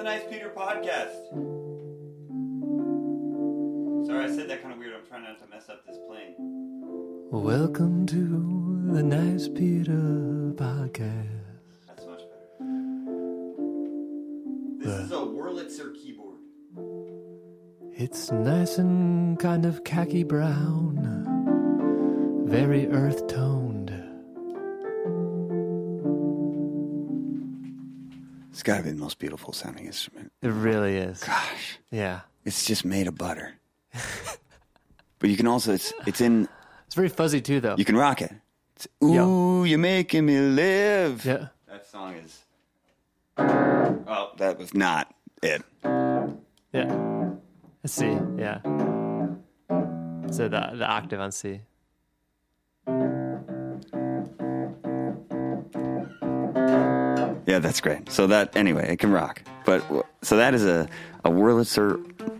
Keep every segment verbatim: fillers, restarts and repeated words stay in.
the Nice Peter podcast. Sorry, I said that kind of weird. I'm trying not to mess up this plane. Welcome to the Nice Peter podcast. That's much better. This uh, is a Wurlitzer keyboard. It's nice and kind of khaki brown, very earth-toned. It's got to be the most beautiful sounding instrument. It really is. Gosh. Yeah. It's just made of butter. But you can also, it's it's in... It's very fuzzy too, though. You can rock it. It's, ooh, Yo. You're making me live. Yeah. That song is... Oh, that was not it. Yeah. Let's see. Yeah. So the, the octave on C. Yeah, that's great. So that, anyway, it can rock. But, so that is a, a Wurlitzer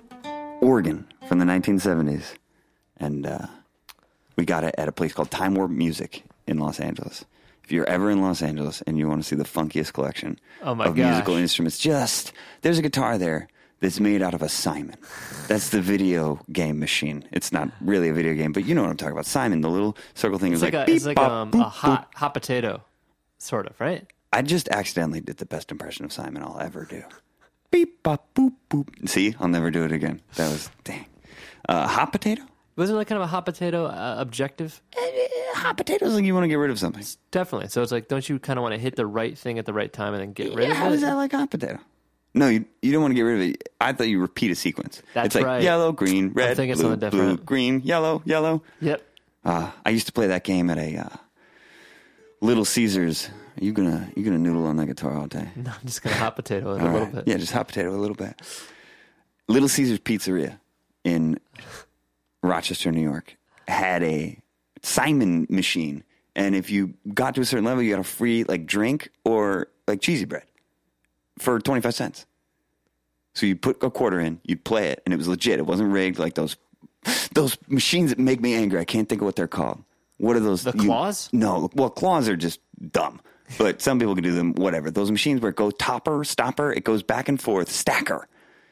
organ from the nineteen seventies. And uh, we got it at a place called Time Warp Music in Los Angeles. If you're ever in Los Angeles and you want to see the funkiest collection oh my of gosh. musical instruments, just, there's a guitar there that's made out of a Simon. That's the video game machine. It's not really a video game, but you know what I'm talking about. Simon, the little circle thing it's is like, like, a, beep, it's like bop, um, boop, a hot, boop. hot potato, sort of, right? I just accidentally did the best impression of Simon I'll ever do. Beep, bop, boop, boop. See, I'll never do it again. That was, dang. Uh, hot potato? Wasn't it like kind of a hot potato uh, objective? Uh, hot potato is like you want to get rid of something. Definitely. So it's like, don't you kind of want to hit the right thing at the right time and then get rid yeah, of how it? is that like hot potato? No, you you don't want to get rid of it. I thought you repeat a sequence. That's it's like right. yellow, green, red, blue, blue, different. green, yellow, yellow. Yep. Uh, I used to play that game at a uh, Little Caesars. Are you gonna you gonna noodle on that guitar all day? No, I'm just gonna hot potato it a all little right. bit. Yeah, just hot potato a little bit. Little Caesars Pizzeria in Rochester, New York, had a Simon machine, and if you got to a certain level, you got a free like drink or like cheesy bread for twenty-five cents. So you put a quarter in, you'd play it, and it was legit. It wasn't rigged like those those machines that make me angry. I can't think of what they're called. What are those? The you, claws? No, well, claws are just dumb. But some people can do them, whatever. Those machines where it goes topper, stopper, it goes back and forth, stacker.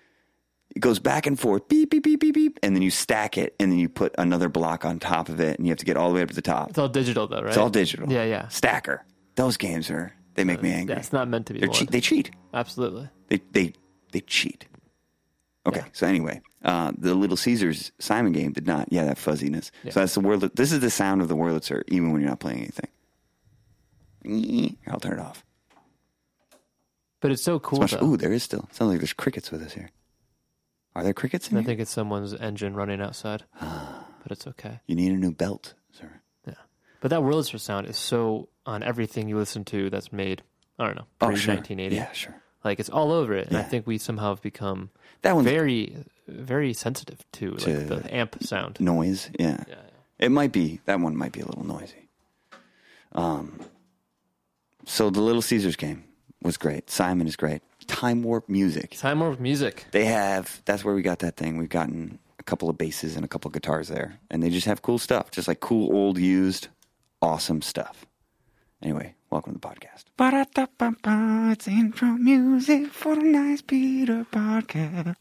It goes back and forth, beep, beep, beep, beep, beep, and then you stack it, and then you put another block on top of it, and you have to get all the way up to the top. It's all digital, though, right? It's all digital. Yeah, yeah. Stacker. Those games are, they make me angry. Yeah, it's not meant to be. They're che- they cheat. Absolutely. They they they cheat. Okay, Yeah. so anyway, uh, the Little Caesars Simon game did not, yeah, that fuzziness. Yeah. So that's the Wurlitzer. This is the sound of the Wurlitzer, even when you're not playing anything. I'll turn it off. But it's so cool, Much, though. ooh, there is still. Sounds like there's crickets with us here. Are there crickets in I here? think it's someone's engine running outside. But it's okay. You need a new belt, sir. Yeah. But that Wurlitzer sound is so on everything you listen to that's made, I don't know, Oh, pre sure. nineteen eighty. Yeah, sure. Like, it's all over it. And Yeah. I think we somehow have become That one's very, very sensitive to, To like, the amp sound. noise. Yeah. Yeah, yeah. It might be, that one might be a little noisy. Um. So the Little Caesars game was great. Simon is great. Time Warp Music. Time Warp Music. They have, that's where we got that thing. We've gotten a couple of basses and a couple of guitars there. And they just have cool stuff. Just like cool, old, used, awesome stuff. Anyway, welcome to the podcast. Ba-da-da-ba-ba, it's intro music for the Nice Peter podcast.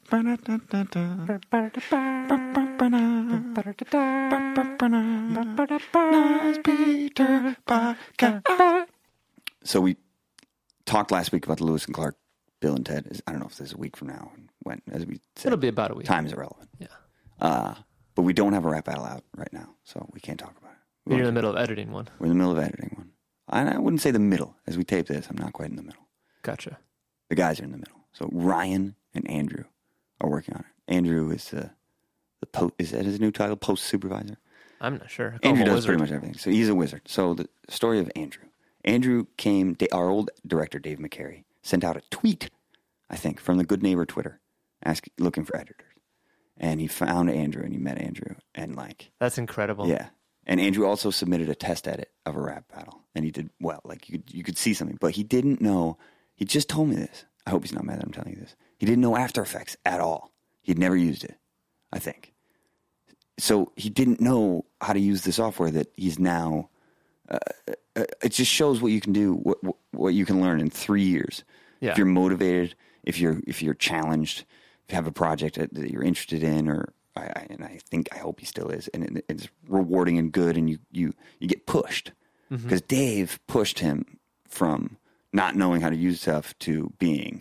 Nice Peter podcast. So we talked last week about the Lewis and Clark Bill and Ted. I don't know if this is a week from now. When, as we said, It'll be about a week. time is irrelevant. Yeah. Uh, but we don't have a rap battle out right now, so we can't talk about it. We You're in the won't- middle of editing one. We're in the middle of editing one. I, I wouldn't say the middle. As we tape this, I'm not quite in the middle. Gotcha. The guys are in the middle. So Ryan and Andrew are working on it. Andrew is the, the po- is that his new title, post supervisor? I'm not sure. I call Andrew him a does pretty wizard. much everything. So he's a wizard. So the story of Andrew. Andrew came, our old director, Dave McCary, sent out a tweet, I think, from the Good Neighbor Twitter, asking, looking for editors. And he found Andrew and he met Andrew. And like, That's incredible. yeah. And Andrew also submitted a test edit of a rap battle. And he did well. Like, you could, you could see something. But he didn't know, he just told me this. I hope he's not mad that I'm telling you this. He didn't know After Effects at all. He'd never used it, I think. So he didn't know how to use the software that he's now, uh, uh, it just shows what you can do, what, what you can learn in three years. Yeah. If you're motivated, if you're if you're challenged, if you have a project that, that you're interested in, or I, I, and I think I hope he still is, and it, it's rewarding and good, and you you you get pushed because mm-hmm. Dave pushed him from not knowing how to use stuff to being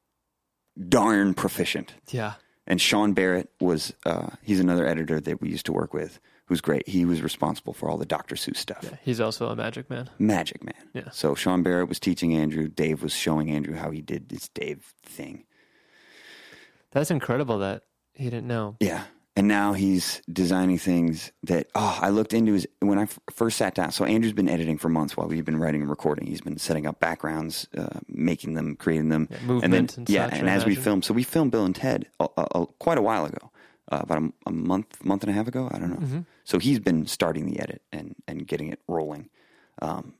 darn proficient. Yeah. And Sean Barrett was, uh, he's another editor that we used to work with, who's great. He was responsible for all the Doctor Seuss stuff. Yeah, he's also a Magic Man. Magic Man. Yeah. So Sean Barrett was teaching Andrew. Dave was showing Andrew how he did this Dave thing. That's incredible that he didn't know. Yeah. And now he's designing things that, oh, I looked into his, when I f- first sat down. So Andrew's been editing for months while we've been writing and recording. He's been setting up backgrounds, uh, making them, creating them. Yeah, movement and then, and yeah, such, and I as we imagine. filmed, so we filmed Bill and Ted a, a, a, quite a while ago, uh, about a, a month, month and a half ago. I don't know. Mm-hmm. So he's been starting the edit and, and getting it rolling. Um,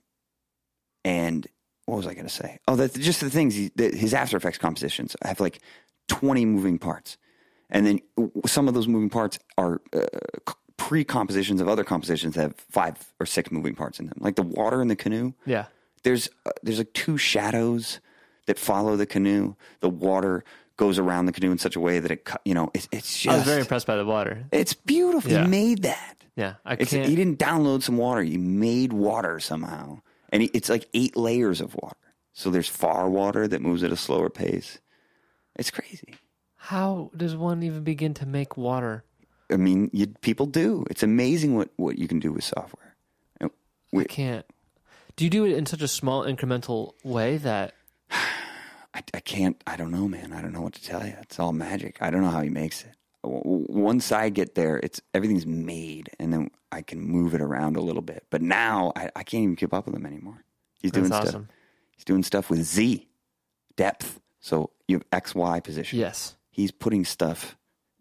and what was I going to say? Oh, that's just the things, he, the, his After Effects compositions have like twenty moving parts. And then some of those moving parts are uh, pre-compositions of other compositions that have five or six moving parts in them. Like the water in the canoe. Yeah. There's uh, there's like two shadows that follow the canoe. The water goes around the canoe in such a way that it, you know, it's, it's just... I was very impressed by the water. It's beautiful. Yeah. He made that. Yeah. I It's, can't... he didn't download some water. He made water somehow. And he, it's like eight layers of water. So there's far water that moves at a slower pace. It's crazy. How does one even begin to make water? I mean, you, people do. It's amazing what, what you can do with software. We, I can't. Do you do it in such a small incremental way that... I, I can't, I don't know, man. I don't know what to tell you. It's all magic. I don't know how he makes it. Once I get there, it's everything's made, and then I can move it around a little bit. But now, I, I can't even keep up with him anymore. He's That's doing awesome. stuff. He's doing stuff with Z, depth. So you have X, Y position. Yes. He's putting stuff,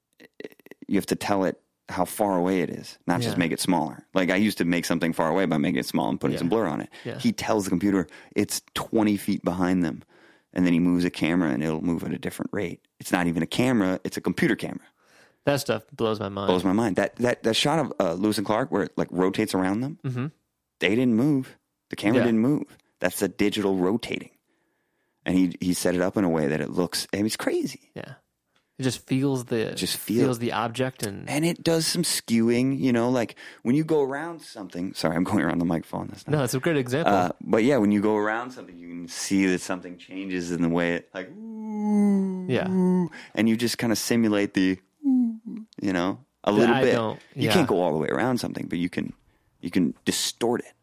you have to tell it how far away it is, not Yeah. just make it smaller. Like I used to make something far away by making it small and putting Yeah. some blur on it. Yeah. He tells the computer it's twenty feet behind them, and then he moves a camera and it'll move at a different rate. It's not even a camera, it's a computer camera. That stuff blows my mind. Blows my mind. That that, that shot of uh, Lewis and Clark where it like rotates around them, Mm-hmm. they didn't move. The camera Yeah. didn't move. That's the digital rotating. And he he set it up in a way that it looks, I mean, it's crazy. Yeah. It just feels the Just feel- feels the object and And it does some skewing, you know, like when you go around something. Sorry, I'm going around the microphone. That's not, no, it's a great example. uh, but yeah, when you go around something, you can see that something changes in the way it, like, ooh, Yeah. and you just kind of simulate the, ooh, you know, a little I bit. don't- You yeah. can't go all the way around something, but you can, you can distort it.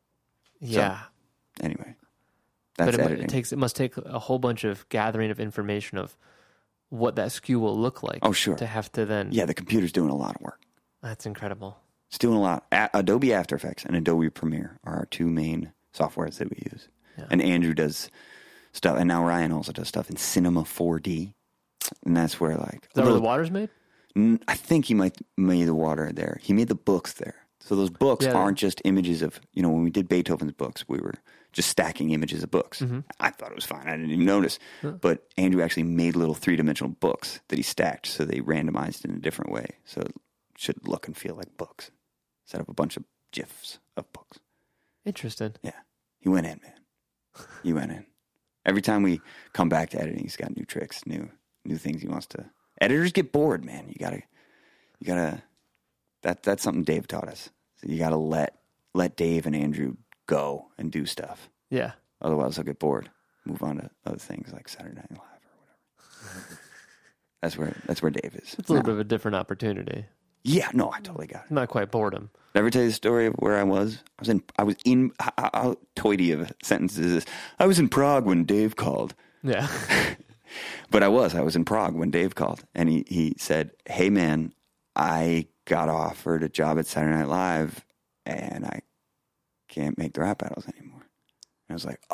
yeah. Anyway, that's But it, mu- editing. it takes it must take a whole bunch of gathering of information of what that skew will look like. Oh, sure. To have to then yeah, the computer's doing a lot of work. That's incredible. It's doing a lot. A- Adobe After Effects and Adobe Premiere are our two main softwares that we use. Yeah. And Andrew does stuff, and now Ryan also does stuff in Cinema four D, and that's where like Is that where the water's made? N- I think he might made the water there. He made the books there. So those books Yeah. aren't just images of, you know, when we did Beethoven's books, we were just stacking images of books. Mm-hmm. I thought it was fine. I didn't even notice. But Andrew actually made little three-dimensional books that he stacked, so they randomized in a different way. So it should look and feel like books. Set up a bunch of GIFs of books. Interesting. Yeah. He went in, man. He went in. Every time we come back to editing, he's got new tricks, new new things he wants to. Editors get bored, man. You gotta, you gotta. That that's something Dave taught us. So you gotta let let Dave and Andrew go and do stuff. Yeah. Otherwise, they'll get bored. Move on to other things like Saturday Night Live or whatever. that's where that's where Dave is. It's a little No. bit of a different opportunity. Yeah, no, I totally got it. Not quite boredom. Did I ever tell you the story of where I was? I was in. I was in. How, how toity of a sentence is this? I was in Prague when Dave called. Yeah. But I was. I was in Prague when Dave called, and he, he said, "Hey, man, I got offered a job at Saturday Night Live, and I can't make the rap battles anymore." And I was like,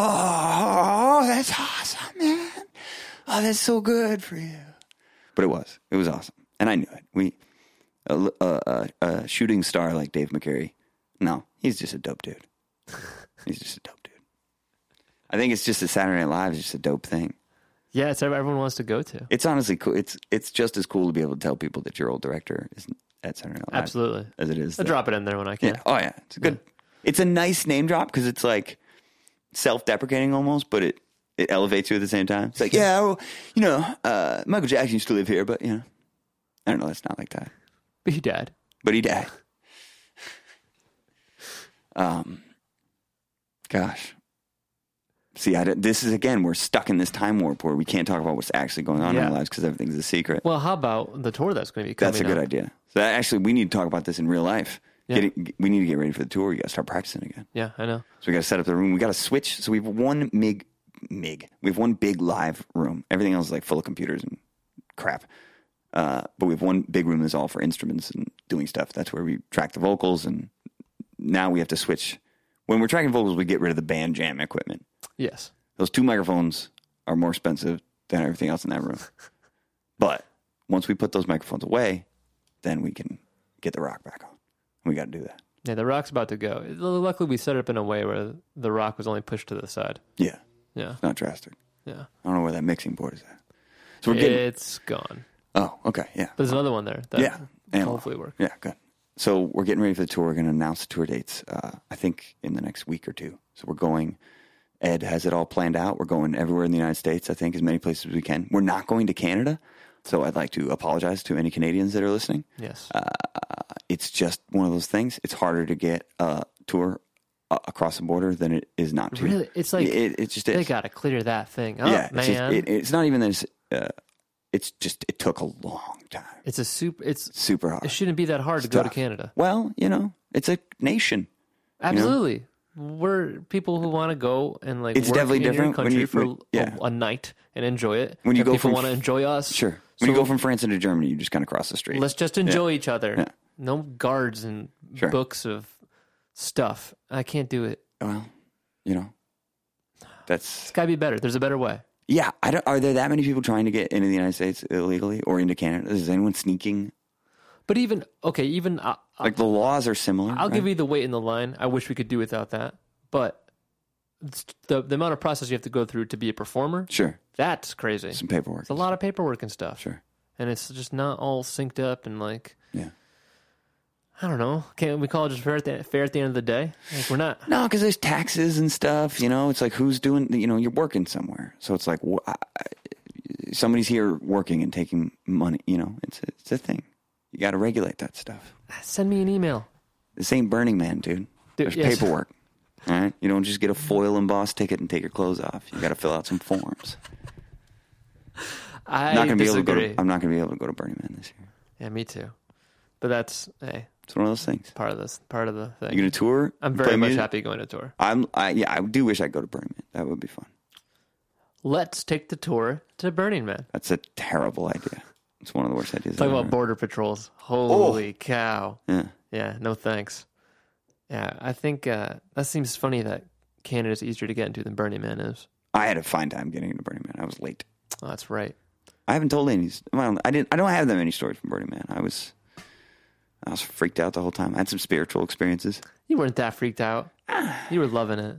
"Oh, that's awesome, man! Oh, that's so good for you." But it was. It was awesome, and I knew it. We a, a, a, a shooting star like Dave McCary. No, he's just a dope dude. He's just a dope dude. I think it's just that Saturday Night Live is just a dope thing. Yeah, it's everyone wants to go to. It's honestly cool. It's it's just as cool to be able to tell people that your old director is at Saturday Night Live. Absolutely. As it is. I that- drop it in there when I can. Yeah. Oh, yeah. It's a good. It's a nice name drop because it's like self-deprecating almost, but it it elevates you at the same time. It's like, yeah, well, you know, uh, Michael Jackson used to live here, but, you know, I don't know. It's not like that. But he died. But he died. Um, gosh. See, I, don't- this is, again, we're stuck in this time warp where we can't talk about what's actually going on in Yeah. our lives because everything's a secret. Well, how about the tour that's going to be coming That's a good up? idea. So that, actually, we need to talk about this in real life. Yeah. Getting, we need to get ready for the tour. You got to start practicing again. Yeah, I know. So we got to set up the room. We got to switch. So we have one mig, mig. We have one big live room. Everything else is like full of computers and crap. Uh, but we have one big room that's all for instruments and doing stuff. That's where we track the vocals. And now we have to switch. When we're tracking vocals, we get rid of the band jam equipment. Yes. Those two microphones are more expensive than everything else in that room. But once we put those microphones away, then we can get the rock back on. We got to do that. Yeah, the rock's about to go. Luckily, we set it up in a way where the rock was only pushed to the side. Yeah. Yeah. It's not drastic. Yeah. I don't know where that mixing board is at. So we're getting... It's gone. Oh, okay. Yeah. But there's another one there that Yeah. will And- hopefully work. Yeah, good. So we're getting ready for the tour. We're going to announce the tour dates, uh, I think, in the next week or two. So we're going... Ed has it all planned out. We're going everywhere in the United States, I think, as many places as we can. We're not going to Canada, so I'd like to apologize to any Canadians that are listening. Yes. Uh, it's just one of those things. It's harder to get a tour uh, across the border than it is not to. Really? It's like it, it just they is. got to clear that thing up, yeah, man. it's, just, it, it's not even that it's, uh, it's just, it took a long time. It's a super, it's, Super hard. it shouldn't be that hard to go to Tough. Canada. Well, you know, it's a nation. Absolutely. We're people who want to go and like It's work definitely in your different when country you- for when- yeah. a, a night and enjoy it. When you And go people from- want to enjoy us. Sure. When So you go from France into Germany, you just kind of cross the street. let's just enjoy each other. Yeah. No guards and Sure. books of stuff. I can't do it. Well, you know, that's... It's got to be better. There's a better way. Yeah, I don't, are there that many people trying to get into the United States illegally or into Canada? Is anyone sneaking? But even okay, even uh, Like the laws are similar. I'll right? give you the weight in the line. I wish we could do without that. But it's the the amount of process you have to go through to be a performer, Sure. that's crazy. Some paperwork. It's a lot of paperwork and stuff. Sure. And it's just not all synced up and like Yeah. I don't know. Can't we call it just fair at the, fair at the end of the day? Like we're not. No, because there's taxes and stuff. You know, it's like who's doing, you know, you're working somewhere. So it's like wh- I- somebody's here working and taking money. You know, it's a, it's a thing. You got to regulate that stuff. Send me an email. This ain't Burning Man, dude. Dude, There's yes. paperwork. All right? You don't just get a foil embossed ticket and take your clothes off. You got to fill out some forms. I not gonna be able disagree. to go to, I'm not going to be able to go to Burning Man this year. Yeah, me too. But that's hey, It's one of those things. part of this part of the thing. You going to tour? I'm Play very much music? happy going to tour. I'm, I, yeah, I do wish I'd go to Burning Man. That would be fun. Let's take the tour to Burning Man. That's a terrible idea. It's one of the worst ideas. Talk I've about ever border patrols. Holy cow. heard. Yeah, no thanks. Yeah, I think uh, that seems funny that Canada's easier to get into than Burning Man is. Yeah. I had a fine time getting into Burning Man. I was late. Oh, that's right. I haven't told any. Well, I didn't. I don't have that many stories from Burning Man. I was, I was freaked out the whole time. I had some spiritual experiences. You weren't that freaked out. You were loving it.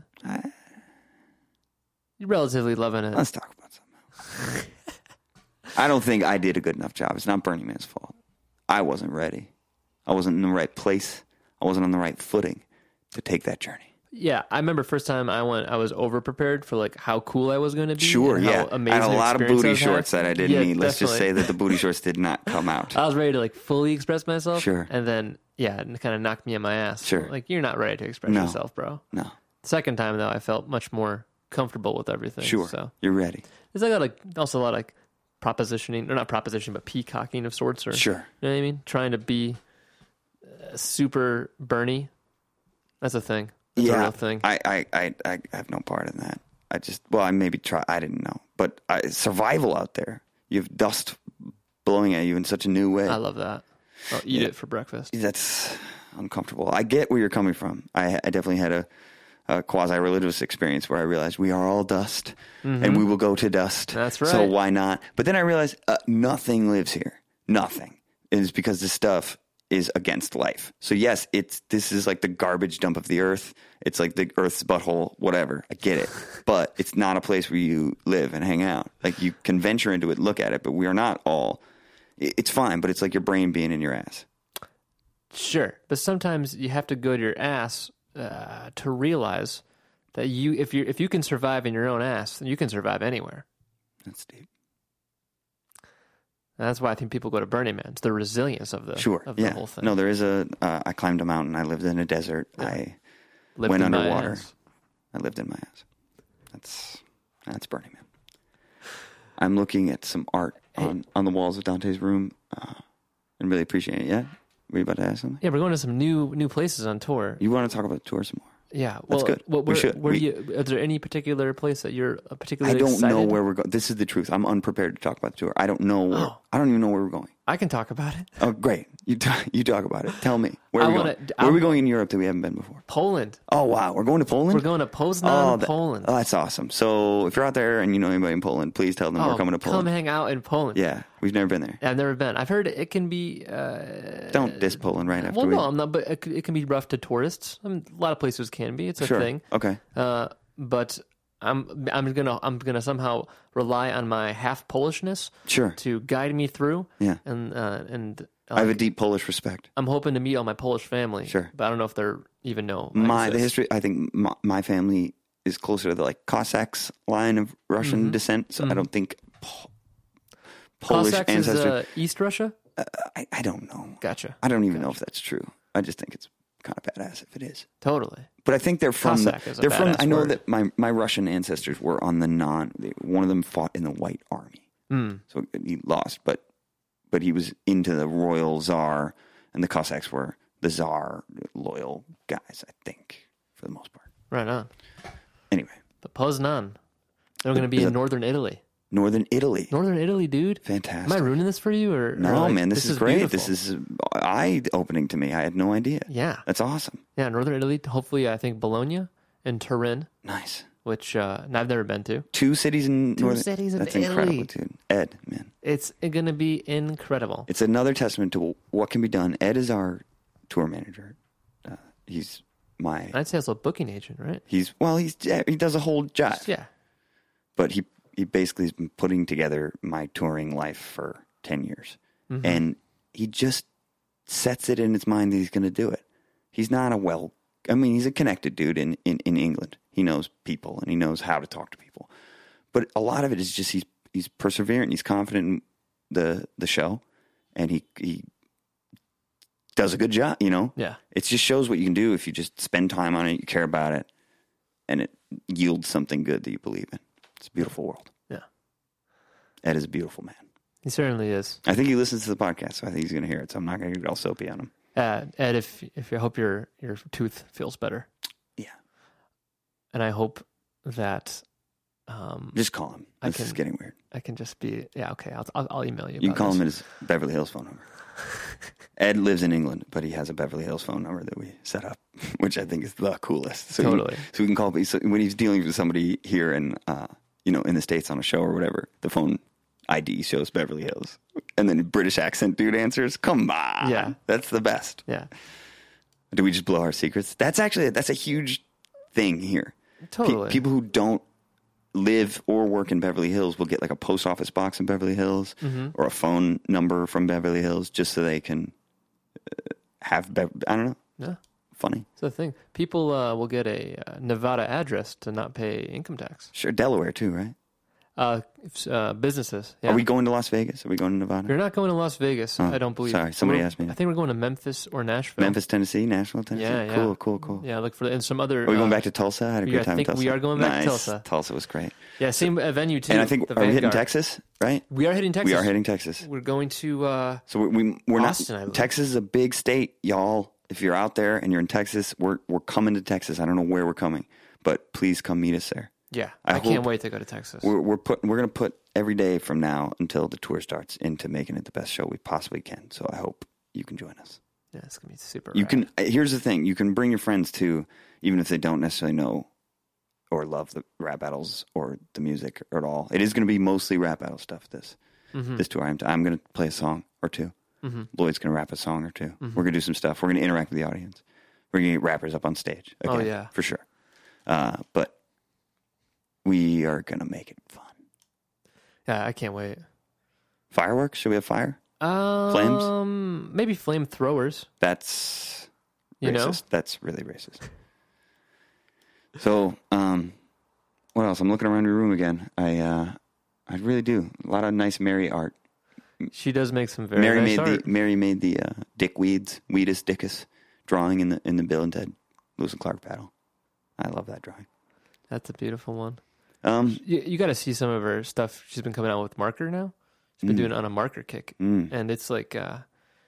You're relatively loving it. Let's talk about something else. I don't think I did a good enough job. It's not Burning Man's fault. I wasn't ready. I wasn't in the right place. I wasn't on the right footing to take that journey. Yeah, I remember first time I went, I was over prepared for like how cool I was going to be. Sure, and how yeah. Amazing I had a lot of experience I booty was shorts having. that I didn't Yeah, need. Let's just say definitely. that the booty shorts did not come out. I was ready to like fully express myself. Sure. And then, yeah, it kind of knocked me in my ass. Sure. Like, you're not ready to express No. yourself, bro. No, Second time, though, I felt much more comfortable with everything. sure. So You're ready. there's like, a lot of, also a lot of like propositioning, or not proposition, but peacocking of sorts. Or, Sure. You know what I mean? Trying to be uh, super Bernie. That's a thing. That's a yeah, real thing. I, I, I, I have no part in that. I just, well, I maybe try. I didn't know, but I, survival out there. You have dust blowing at you in such a new way. I love that. I'll eat Yeah. it for breakfast. That's uncomfortable. I get where you're coming from. I, I definitely had a, a quasi-religious experience where I realized we are all dust, and we will go to dust. That's So right. why not? But then I realized uh, nothing lives here. Nothing. It is because this stuff is against life. So yes, it's this is like the garbage dump of the earth. It's like the earth's butthole, whatever. I get it. But it's not a place where you live and hang out. Like you can venture into it, look at it, but we are not all. it- It's fine, but it's like your brain being in your ass. Sure. But sometimes you have to go to your ass uh, to realize that you if you if you can survive in your own ass, then you can survive anywhere. That's deep. And that's why I think people go to Burning Man. It's the resilience of the Sure. of yeah. the whole thing. No, there is a. Uh, I climbed a mountain. I lived in a desert. Yeah. I Lived went in my underwater. ass. I lived in my ass. That's that's Burning Man. I'm looking at some art on, on the walls of Dante's room, uh, and really appreciate it. Yeah, were you about to ask something? Yeah, we're going to some new new places on tour. You want to talk about the tour some more? Yeah, well, That's good. Well, We where, should. Where We- do you? Is there any particular place that you're uh, I particularly? don't excited? know where we're going. This is the truth. I'm unprepared to talk about the tour. I don't know. Where, Oh. I don't even know where we're going. I can talk about it. Oh, great. You talk, you talk about it. Tell me. Where I are we wanna- going? I'm- Where are we going in Europe that we haven't been before? Poland. Oh, wow. We're going to Poland? We're going to Poznan, oh, that- Poland. Oh, that's awesome. So if you're out there and you know anybody in Poland, please tell them Oh, we're coming to come Poland. hang out in Poland. Yeah. We've never been there. I've never been. I've heard it can be. Uh, Don't diss Poland right after well, we... no, I'm not. But it, c- it can be rough to tourists. I mean, a lot of places can be. It's a Sure. thing. Okay. Uh, but I'm I'm gonna I'm gonna somehow rely on my half Polishness Sure. to guide me through. Yeah. And uh, and I have a like, deep Polish respect. I'm hoping to meet all my Polish family. Sure. But I don't know if they're even know I My the exist. history. I think my, my family is closer to the like Cossacks line of Russian Mm-hmm. descent. So I don't think po- Polish Cossacks is ancestry. uh, East Russia. I, I don't know. Gotcha. I don't even know if that's true. I just think it's kind of badass if it is. Totally. But I think they're from. The, Cossack is a they're from. badass I know word. that my my Russian ancestors were on the non. They, one of them fought in the White Army, Mm. so he lost. But but he was into the royal czar, and the Cossacks were the czar loyal guys. I think for the most part. Right on. Anyway, But Poznan. They're going to be Is in that- northern Italy. Northern Italy. Northern Italy, dude. Fantastic. Am I ruining this for you, or or No, like, man, this, is, great. beautiful? This is eye opening to me. I had no idea. Yeah. That's awesome. Yeah, Northern Italy. Hopefully, I think Bologna and Turin, Nice. which uh, I've never been to. Two cities in Two Northern. cities in That's Italy. incredible, dude. Ed, man, It's going to be incredible. it's another testament to what can be done. Ed is our tour manager. Uh, he's my. I'd say it's a booking agent, right? He's well. He's yeah, he does a whole job. Yeah. But he he basically has been putting together my touring life for ten years, Mm-hmm. and he just sets it in his mind that he's going to do it. He's not a well. I mean, he's a connected dude in, in, in England. He knows people and he knows how to talk to people. But a lot of it is just he's he's perseverant. He's confident in the the show, and he he does a good job. You know, Yeah. it just shows what you can do if you just spend time on it, you care about it, and it yields something good that you believe in. It's a beautiful world. Yeah. Ed is a beautiful man. He certainly is. I think he listens to the podcast, so I think he's going to hear it. So I'm not going to get all soapy on him. Uh, Ed, if if you hope your your tooth feels better, Yeah, and I hope that um, just call him. I This is can- getting weird. I can just be yeah okay. I'll I'll, I'll email you. You can about call this. him at his Beverly Hills phone number. Ed lives in England, but he has a Beverly Hills phone number that we set up, which I think is the coolest. So Totally. He, so we can call so when he's dealing with somebody here in, uh, you know, in the States on a show or whatever, the phone I D shows Beverly Hills, and then a British accent dude answers. Come on, Yeah. that's the best. Yeah. Do we just blow our secrets? That's actually that's a huge thing here. Pe- Totally. people who don't live or work in Beverly Hills will get like a post office box in Beverly Hills Mm-hmm. or a phone number from Beverly Hills just so they can uh, have. Bev- I don't know. Yeah. Funny. It's the thing. People uh, will get a uh, Nevada address to not pay income tax. Sure, Delaware too, right? Uh, if, uh, businesses. Yeah. Are we going to Las Vegas? Are we going to Nevada? You're not going to Las Vegas. Oh, I don't believe. sorry, somebody We're- asked me. I think we're going to Memphis or Nashville. Memphis, Tennessee, Nashville, Tennessee. Yeah, yeah. Cool, cool, cool. Yeah, look for and some other. Are we going uh, back to Tulsa? I had a we great are- time in think Tulsa. we are going back to Nice. Tulsa. Tulsa was great. Yeah, same uh, venue too. And I think the are we hitting Vanguard. Texas? Right? We are hitting Texas. We are hitting Texas. We're going to. Uh, So we, we we're Austin, I not. believe. Texas is a big state, y'all. If you're out there and you're in Texas, we're we're coming to Texas. I don't know where we're coming, but please come meet us there. yeah, I I, can't hope- wait to go to Texas. We're we're put we're gonna put every day from now until the tour starts into making it the best show we possibly can. So I hope you can join us. Yeah, it's gonna be super. You rad. can. Here's the thing: you can bring your friends too, even if they don't necessarily know or love the rap battles or the music or at all. It is going to be mostly rap battle stuff. This Mm-hmm. this tour, I'm, I'm going to play a song or two. Lloyd's going to rap a song or 2 We're going to do some stuff. We're going to interact with the audience. We're going to get rappers up on stage. Oh, again, yeah. for sure. Uh, but we are going to make it fun. Yeah, I can't wait. Fireworks? Should we have fire? Um, maybe flamethrowers. That's You know? racist. That's really racist. So, um, what else? I'm looking around your room again. I, uh, I really do a lot of nice Mary art. She does make some very Mary nice made art. the Mary made the uh, Dick Weeds, Weedus Dickus drawing in the in the Bill and Ted Lewis and Clark battle. I love that drawing. That's a beautiful one. Um, You, you got to see some of her stuff. She's been coming out with marker now. She's been Mm. doing it on a marker kick, mm. and it's like, uh,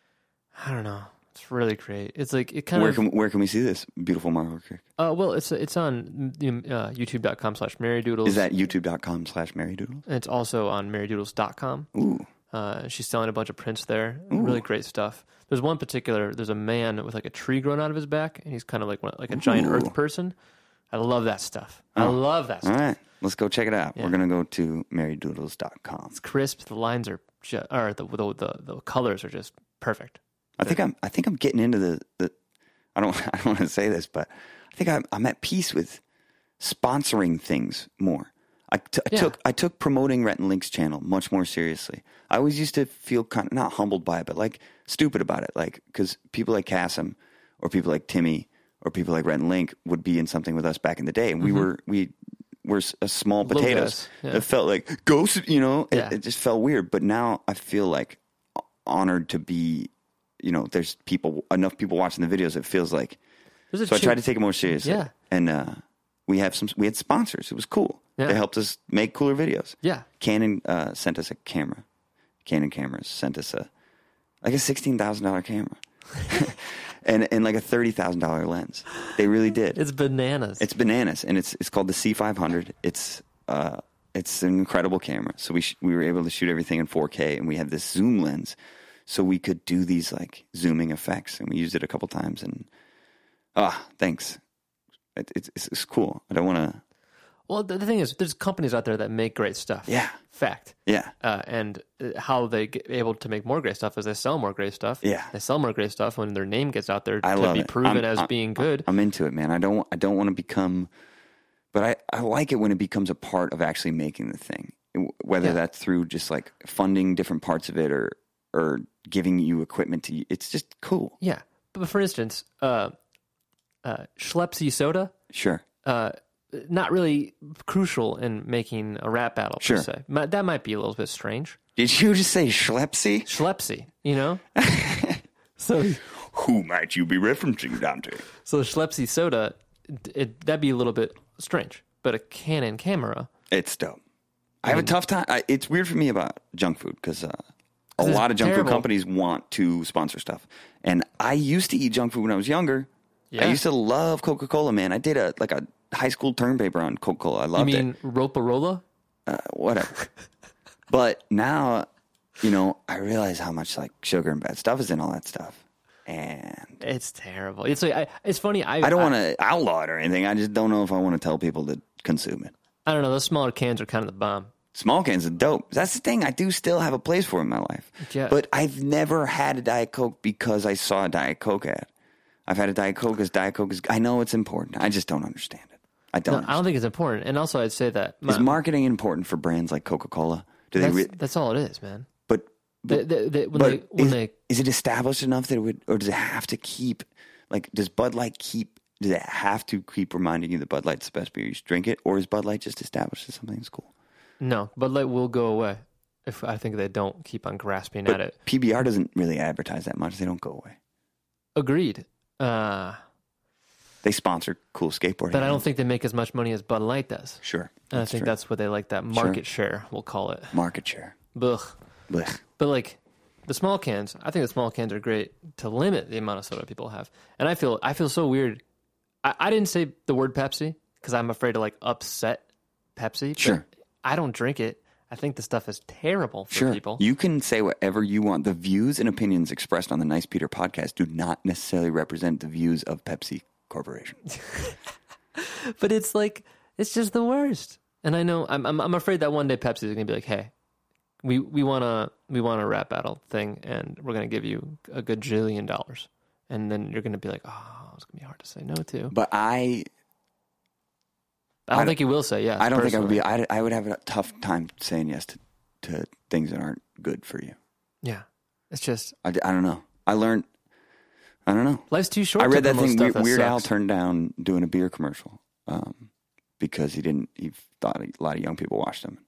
I don't know. It's really great. It's like it kind Where of. can where can we see this beautiful marker kick? Uh, well, it's it's on uh, YouTube.com slash Marydoodles. Is that YouTube.com slash Marydoodles? And it's also on Marydoodles dot com. Ooh. Uh, she's selling a bunch of prints there. Ooh. Really great stuff. There's one particular. There's a man with like a tree growing out of his back, and he's kind of like one- like a giant Ooh. Earth person. I love that stuff. I Oh. love that All stuff. right. Let's go check it out. Yeah. We're going to go to Marydoodles dot com. It's crisp. The lines are, ju- or the, the the the colors are just perfect. I think I'm I think I'm getting into the, the I don't I don't want to say this, but I think I'm I'm at peace with sponsoring things more. I, t- I Yeah. took I took promoting Rhett and Link's channel much more seriously. I always used to feel kind of not humbled by it, but like stupid about it, like because people like Cassim or people like Timmy or people like Rhett and Link would be in something with us back in the day, and we were we were s- a small Little potatoes. guys, yeah. It felt like ghost, you know. It, Yeah. it just felt weird. But now I feel like honored to be. You know, there's people enough people watching the videos. It feels like There's a so. I chick- tried to take it more seriously. Yeah. and uh, we have some. We had sponsors. It was cool. Yeah. They helped us make cooler videos. Yeah. Canon uh, sent us a camera. Canon cameras sent us a like a sixteen thousand dollar camera, and and like a thirty thousand dollar lens. They really did. It's bananas. It's bananas, and it's it's called the C five hundred. It's uh, it's an incredible camera. So we sh- we were able to shoot everything in four K, and we had this zoom lens, so we could do these like zooming effects, and we used it a couple times. And ah, thanks. It, it's, it's it's cool. I don't want to. well, the, the thing is, there's companies out there that make great stuff. Yeah. Fact. Yeah. Uh, and uh, how they get able to make more great stuff is they sell more great stuff. Yeah. They sell more great stuff when their name gets out there I to love be it. proven I'm- as I'm- being good. I'm into it, man. I don't I don't want to become, but I I like it when it becomes a part of actually making the thing. Whether Yeah. that's through just like funding different parts of it or or giving you equipment to. It's just cool. Yeah. But for instance, uh, uh, Schlepsy soda, Sure. uh, not really crucial in making a rap battle, Sure. per se. Mi- That might be a little bit strange. Did you just say Schlepsy? Schlepsy, you know? so Who might you be referencing, Dante? so Schlepsy soda, it, that'd be a little bit strange. But a Canon camera, It's dope. I have a tough time. I, it's weird for me about junk food because uh, a 'Cause it's lot of junk terrible. food companies want to sponsor stuff. And I used to eat junk food when I was younger. Yeah. I used to love Coca-Cola, man. I did a like a high school term paper on Coca-Cola. I you loved mean it. Roparola? Uh, whatever. But now, you know, I realize how much like sugar and bad stuff is in all that stuff. And It's terrible. It's like, I, it's funny. I I don't want to outlaw it or anything. I just don't know if I want to tell people to consume it. I don't know. Those smaller cans are kind of the bomb. Small cans are dope. That's the thing. I do still have a place for in my life. Yeah. But I've never had a Diet Coke because I saw a Diet Coke ad. I've had a Diet Coke because Diet Coke is. I know it's important. I just don't understand it. I don't. No, I don't think it's important. And also, I'd say that my, Is marketing important for brands like Coca-Cola? Do they? that's, Re- that's all it is, man. but They, they, they, when but they, when is, they, is it established enough that it would, or does it have to keep? Like, does Bud Light keep? Does it have to keep reminding you that Bud Light's the best beer? You should drink it, or is Bud Light just established as something that's cool? no, Bud Light will go away if I think they don't keep on grasping But at it. P B R doesn't really advertise that much. They don't go away. Agreed. Uh, They sponsor cool skateboarding. but I don't think they make as much money as Bud Light does. Sure. And I that's think true. that's what they like, that market share, we'll call it. market share. Ugh. Blech. But like the small cans, I think the small cans are great to limit the amount of soda people have. And I feel I feel so weird. I, I didn't say the word Pepsi because I'm afraid to like upset Pepsi. but Sure. I don't drink it. I think the stuff is terrible for Sure. people. You can say whatever you want. The views and opinions expressed on the Nice Peter podcast do not necessarily represent the views of Pepsi Corporation. But it's like it's just the worst. And I know I'm I'm, I'm afraid that one day Pepsi is going to be like, "Hey, we we want a we want a rap battle thing, and we're going to give you a gajillion dollars." And then you're going to be like, "Oh, it's going to be hard to say no to." But I, I don't think you will say yes. I don't think I would personally. be. I, I would have a tough time saying yes to, to things that aren't good for you. Yeah, it's just I, I don't know. I learned. I don't know. life's too short. I read to that promote thing. stuff Weird, that Weird Al sucks. turned down doing a beer commercial um, because he didn't. He thought a lot of young people watched him.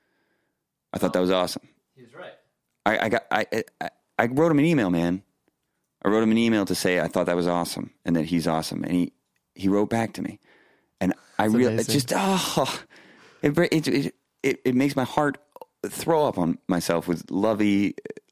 I thought that was awesome. He was right. I, I got. I, I I wrote him an email, man. I wrote him an email to say I thought that was awesome and that he's awesome, and he he wrote back to me, and I really just oh, it, it it it it makes my heart throw up on myself with lovey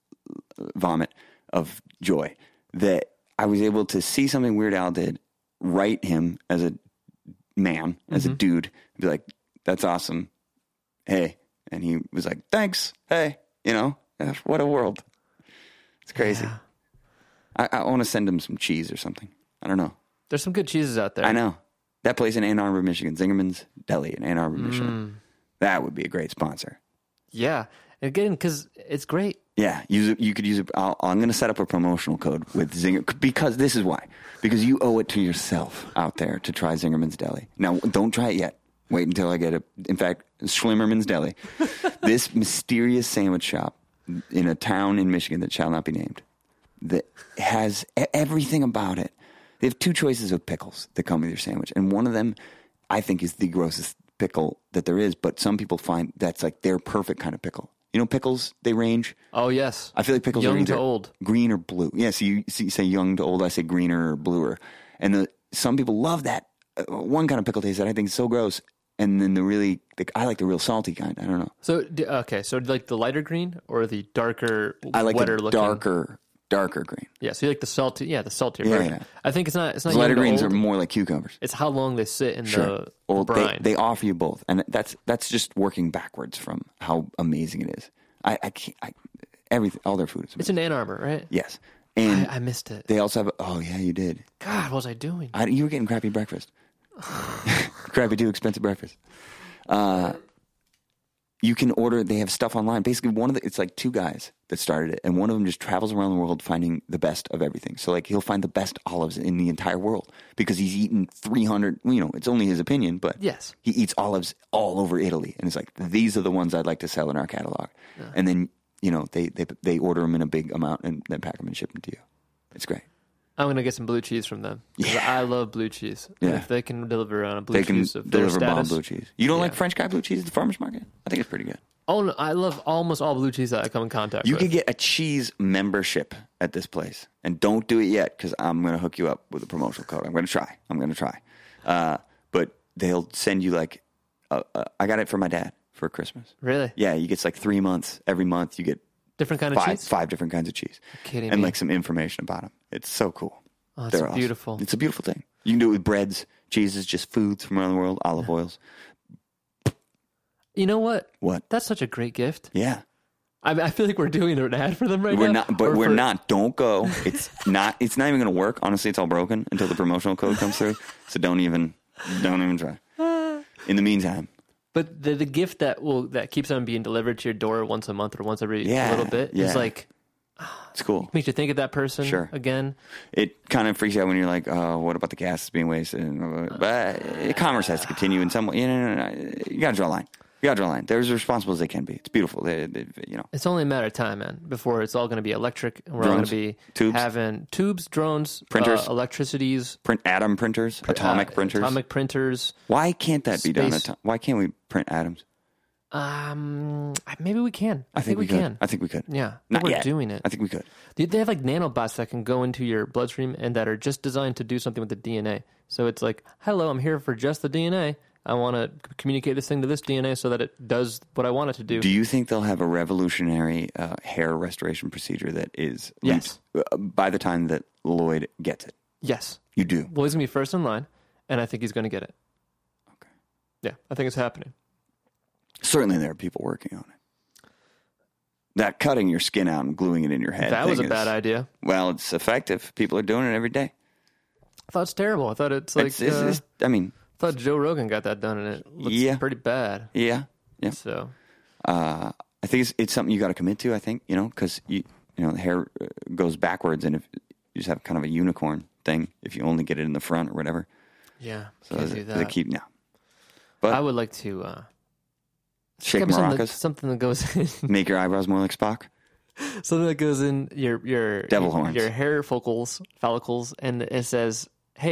vomit of joy that I was able to see something Weird Al did, write him as a man, as mm-hmm. a dude, and be like, that's awesome. Hey. And he was like, thanks. Hey, you know, what a world. It's crazy. Yeah. I, I want to send him some cheese or something. I don't know. There's some good cheeses out there. I know. That place in Ann Arbor, Michigan, Zingerman's Deli in Ann Arbor, Michigan. Mm. That would be a great sponsor. Yeah. Again, because it's great. Yeah. Use it, you could use it. I'll, I'm going to set up a promotional code with Zinger, because this is why. Because you owe it to yourself out there to try Zingerman's Deli. Now, don't try it yet. Wait until I get it. In fact, Schlimmerman's Deli. This mysterious sandwich shop in a town in Michigan that shall not be named that has everything about it. They have two choices of pickles that come with your sandwich. And one of them, I think, is the grossest pickle that there is. But some people find that's like their perfect kind of pickle. You know, pickles, they range. Oh, yes. I feel like pickles young are either to old. Green or blue. Yeah, so you, so you say young to old, I say greener or bluer. And the, some people love that. Uh, one kind of pickle taste that I think is so gross. And then the really, the, I like the real salty kind. I don't know. So, okay, so like the lighter green or the darker, I like wetter the looking? darker, darker green. Yeah, so you like the salty, yeah, the saltier yeah, version. Yeah. I think it's not, it's not the lighter greens old. are more like cucumbers. It's how long they sit in sure. the, well, the brine. They, they offer you both. And that's that's just working backwards from how amazing it is. I, I can't, I, everything, all their food is amazing. It's in Ann Arbor, right? Yes. And I, I missed it. They also have, a, oh yeah, you did. God, what was I doing? I, you were getting crappy breakfast. Crappy, too expensive breakfast. Uh, you can order, they have stuff online. Basically, one of the, it's like two guys that started it, and one of them just travels around the world finding the best of everything. So, like, he'll find the best olives in the entire world because he's eaten three hundred, you know, it's only his opinion, but yes. he eats olives all over Italy. And it's like, these are the ones I'd like to sell in our catalog. Yeah. And then, you know, they, they, they order them in a big amount and then pack them and ship them to you. It's great. I'm going to get some blue cheese from them. Yeah. I love blue cheese. Yeah. And if they can deliver on a blue they cheese can of their deliver status, bomb blue cheese. You don't yeah. like French guy blue cheese at the farmer's market? I think it's pretty good. Oh, no, I love almost all blue cheese that I come in contact you with. You could get a cheese membership at this place. And don't do it yet because I'm going to hook you up with a promotional code. I'm going to try. I'm going to try. Uh, but they'll send you like, uh, uh, I got it for my dad for Christmas. Really? Yeah, you get like three months. Every month you get different kind five, of cheese? Five different kinds of cheese. You're kidding and me. like some information about them. It's so cool. Oh, it's They're beautiful. Awesome. It's a beautiful thing. You can do it with breads, cheeses, just foods from around the world, olive yeah. oils. You know what? What? That's such a great gift. Yeah. I, I feel like we're doing an ad for them right we're now. Not, but or we're for... not. Don't go. It's not. It's not even going to work. Honestly, it's all broken until the promotional code comes through. So don't even, don't even try. In the meantime. But the the gift that will that keeps on being delivered to your door once a month or once every yeah, little bit yeah. is like. It's cool. Makes you think of that person sure. again. It kind of freaks you out when you're like, oh, what about the gas that's being wasted? But commerce has to continue in some way. You know, no, no, you got to draw a line. You got to draw a line. They're as responsible as they can be. It's beautiful. They, they, you know, it's only a matter of time, man, before it's all going to be electric. And we're drones, all going to be tubes. having tubes, drones, printers, uh, electricities, print atom printers, pr- atomic uh, printers, atomic printers. Why can't that be space. done? Why can't we print atoms? Um, maybe we can. I, I think, think we, we could. can. I think we could. Yeah, Not we're yet. doing it. I think we could. They have like nanobots that can go into your bloodstream and that are just designed to do something with the D N A. So it's like, hello, I'm here for just the D N A. I want to communicate this thing to this D N A so that it does what I want it to do. Do you think they'll have a revolutionary uh, hair restoration procedure that is yes. uh, by the time that Lloyd gets it? Yes. You do? Lloyd's going to be first in line, and I think he's going to get it. Okay. Yeah, I think it's happening. Certainly there are people working on it. That cutting your skin out and gluing it in your head. That was a is, bad idea. Well, it's effective. People are doing it every day. I thought it's terrible. I thought it's like... It's, it's, uh, it's, I mean... I thought Joe Rogan got that done, and it looks yeah. pretty bad. Yeah, yeah. So... Uh, I think it's, it's something you got to commit to, I think, you know, because, you, you know, the hair goes backwards, and if you just have kind of a unicorn thing, if you only get it in the front or whatever. Yeah, so can't does do it, that. Does it keep... No. But I would like to... Uh, shake something maracas. that, something that goes in... Make your eyebrows more like Spock. Something that goes in your your devil horns, your hair follicles, follicles, and it says, "Hey,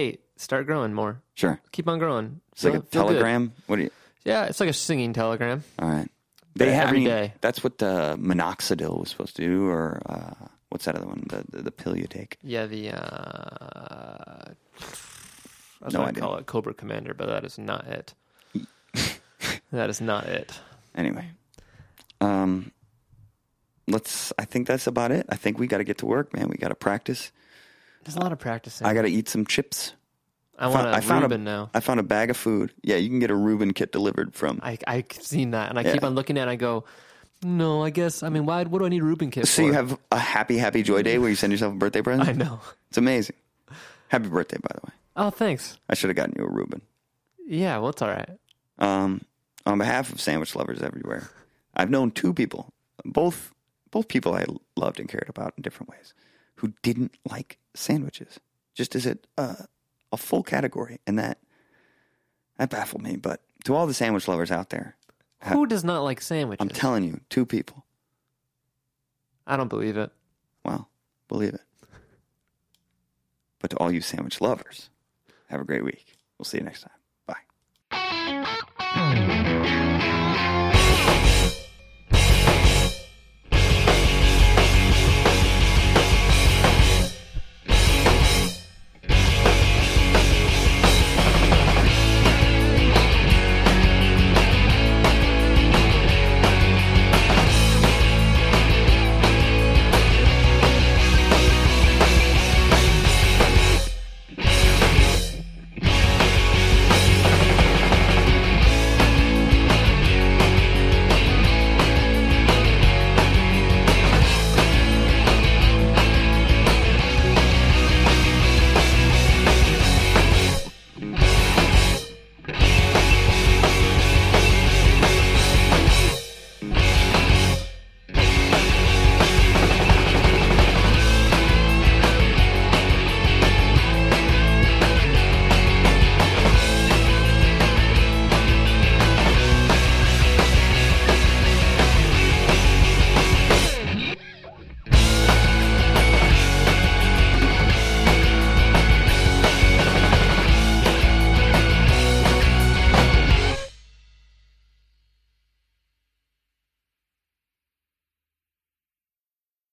start growing more. Sure. Keep on growing. It's like a telegram. Good. What do you? Yeah, it's like a singing telegram. All right. They yeah, have every I mean, day. That's what the minoxidil was supposed to do, or uh, what's that other one? The, the the pill you take. Yeah, the uh, that's No what I idea. call it, Cobra Commander, but that is not it. That is not it. Anyway, um, let's. I think that's about it. I think we got to get to work, man. We got to practice. There's a lot of practicing. I got to eat some chips. I want a I found Reuben a, now. I found a bag of food. Yeah, you can get a Reuben kit delivered from. I I've seen that, and I Yeah. keep on looking at it and I go, no, I guess, I mean, why? What do I need a Reuben kit So for? you have a happy, happy joy day where you send yourself a birthday present? I know. It's amazing. Happy birthday, by the way. Oh, thanks. I should have gotten you a Reuben. Yeah, well, it's all right. Um, on behalf of sandwich lovers everywhere, I've known two people, both both people I loved and cared about in different ways, who didn't like sandwiches. Just as a uh, a full category, and that that baffled me. But to all the sandwich lovers out there, Who does not like sandwiches? I'm telling you, two people. I don't believe it. Well, believe it. But to all you sandwich lovers, have a great week. We'll see you next time. Bye.